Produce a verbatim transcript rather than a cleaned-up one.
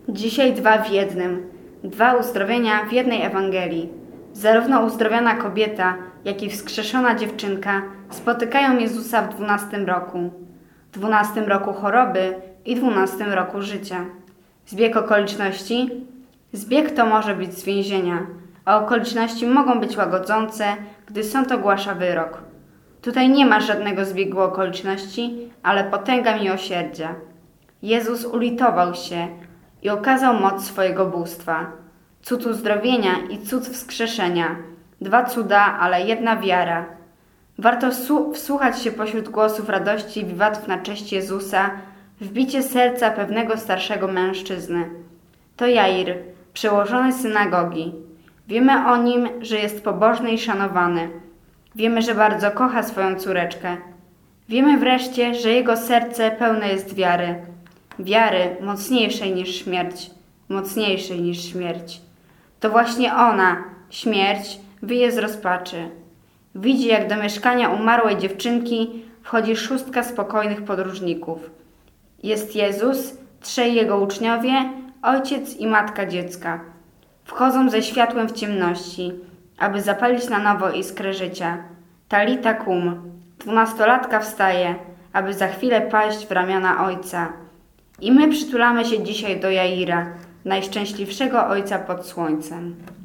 Dzisiaj dwa w jednym. Dwa uzdrowienia w jednej Ewangelii. Zarówno uzdrowiona kobieta, jak i wskrzeszona dziewczynka spotykają Jezusa w dwunastym roku. Dwunastym roku choroby i dwunastym roku życia. Zbieg okoliczności? Zbieg to może być z więzienia, a okoliczności mogą być łagodzące, gdy sąd ogłasza wyrok. Tutaj nie ma żadnego zbiegu okoliczności, ale potęga miłosierdzia. Jezus ulitował się i okazał moc swojego bóstwa. Cud uzdrowienia i cud wskrzeszenia. Dwa cuda, ale jedna wiara. Warto wsłuchać się pośród głosów radości i wiwatów na cześć Jezusa w bicie serca pewnego starszego mężczyzny. To Jair, przełożony synagogi. Wiemy o nim, że jest pobożny i szanowany. Wiemy, że bardzo kocha swoją córeczkę. Wiemy wreszcie, że jego serce pełne jest wiary. Wiary mocniejszej niż śmierć, mocniejszej niż śmierć. To właśnie ona, śmierć, wyje z rozpaczy. Widzi, jak do mieszkania umarłej dziewczynki wchodzi szóstka spokojnych podróżników. Jest Jezus, trzej jego uczniowie, ojciec i matka dziecka. Wchodzą ze światłem w ciemności, aby zapalić na nowo iskrę życia. Talita kum, dwunastolatka wstaje, aby za chwilę paść w ramiona ojca. I my przytulamy się dzisiaj do Jaira, najszczęśliwszego ojca pod słońcem.